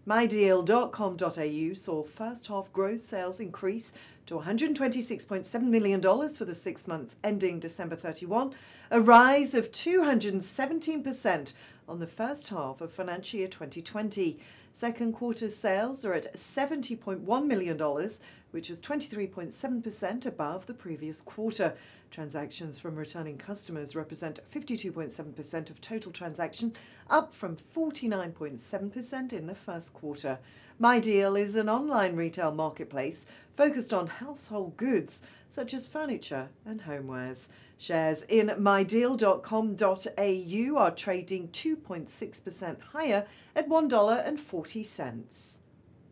MyDeal.com.au saw first half gross sales increase to $126.7 million for the 6 months ending December 31, a rise of 217% on the first half of financial year 2020. Second quarter sales are at $70.1 million, which was 23.7% above the previous quarter. Transactions from returning customers represent 52.7% of total transaction, up from 49.7% in the first quarter. MyDeal is an online retail marketplace focused on household goods such as furniture and homewares. Shares in mydeal.com.au are trading 2.6% higher at $1.40.